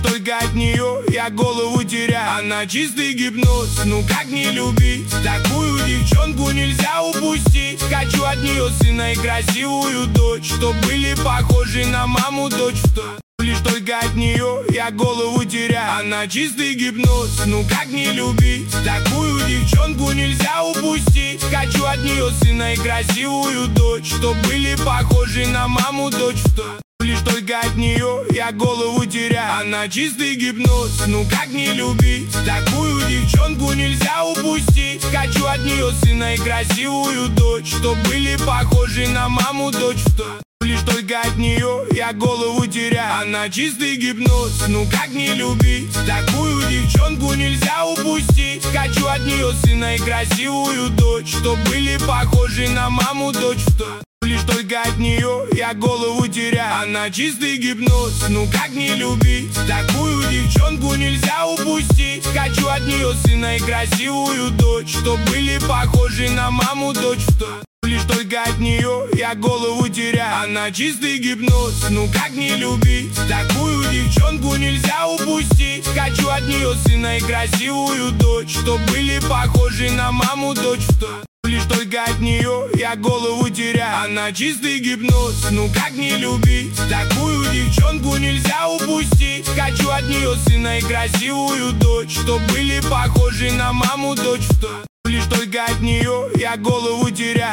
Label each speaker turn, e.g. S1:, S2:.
S1: только от нее я голову теряю. Она чистый гипноз, ну как не любить? Такую девчонку нельзя упустить. Хочу от нее сына и красивую дочь, чтоб были похожи на маму, дочь в тот. Лишь только от нее я голову теряю. Она чистый гипноз, ну как не любить? Такую девчонку нельзя упустить. Хочу от нее сына и красивую дочь, чтоб были похожи на маму, дочь в тот. Лишь только от нее я голову теряю. Она чистый гипноз, ну как не любить? Такую девчонку нельзя упустить. Хочу от нее сына и красивую дочь, чтоб были похожи на маму, дочь в тот. Лишь только от нее я голову теряю. Она чистый гипноз, ну как не любить? Такую девчонку нельзя упустить. Хочу от нее сына и красивую дочь, чтоб были похожи на маму, дочь в тот. Лишь только от нее я голову теряю. Она чистый гипноз, ну как не любить? Такую девчонку нельзя упустить. Хочу от нее сына и красивую дочь, чтоб были похожи на маму, дочь в тот. Лишь только от нее я голову теряю. Она чистый гипноз, ну как не любить? Такую девчонку нельзя упустить. Хочу от нее сына и красивую дочь, чтоб были похожи на маму, дочь в тот. Лишь только от нее я голову теряю. Она чистый гипноз, ну как не любить? Такую девчонку нельзя упустить. Хочу от нее сына и красивую дочь, чтоб были похожи на маму, дочь в тот. Лишь только от нее я голову теряю.